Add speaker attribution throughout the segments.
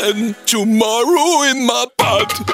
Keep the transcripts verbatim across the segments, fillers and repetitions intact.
Speaker 1: and tomorrow in my butt.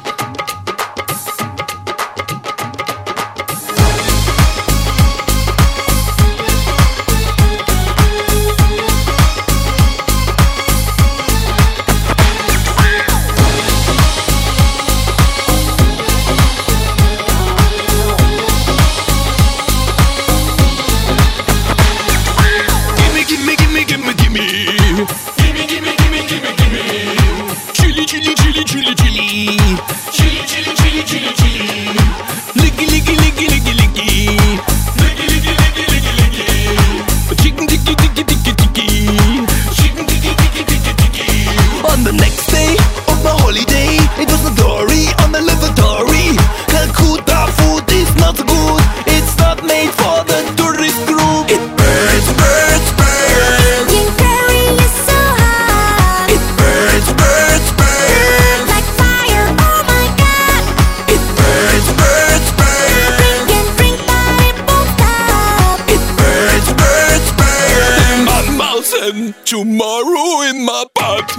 Speaker 2: On the next day of my holiday, it was a story on the lavatory. Calcutta food is not good, it's not made for the tourist group. It burns, burns, burns.
Speaker 3: Jim Carrey is so hot.
Speaker 2: It burns, burns, burns.
Speaker 3: Like fire, oh my god.
Speaker 2: It burns, burns, burns.
Speaker 3: Drink and drink, but it won't stop.
Speaker 2: It burns, burns, burns.
Speaker 1: In my mouth and tomorrow in my butt.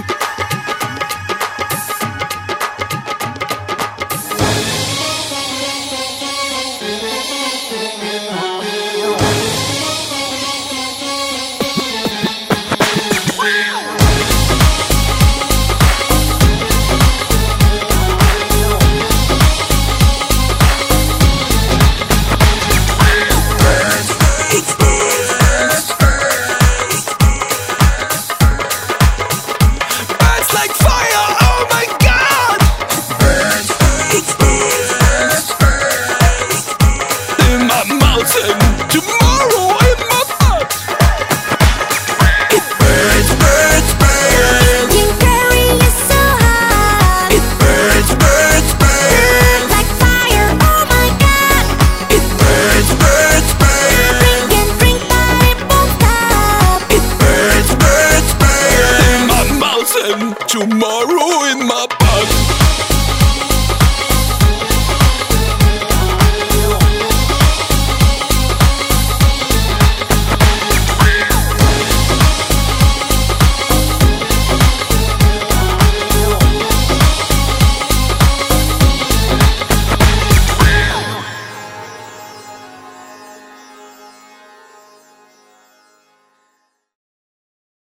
Speaker 1: And tomorrow in my butt.
Speaker 2: It burns, burns, burns.
Speaker 3: Jim Carrey is so hot.
Speaker 2: It burns, burns, burns.
Speaker 3: Like fire, oh my god.
Speaker 2: It burns, burns, burns.
Speaker 3: Drink and drink, but it won't stop.
Speaker 2: It burns, burns, burns.
Speaker 1: In my mouth and tomorrow in my butt.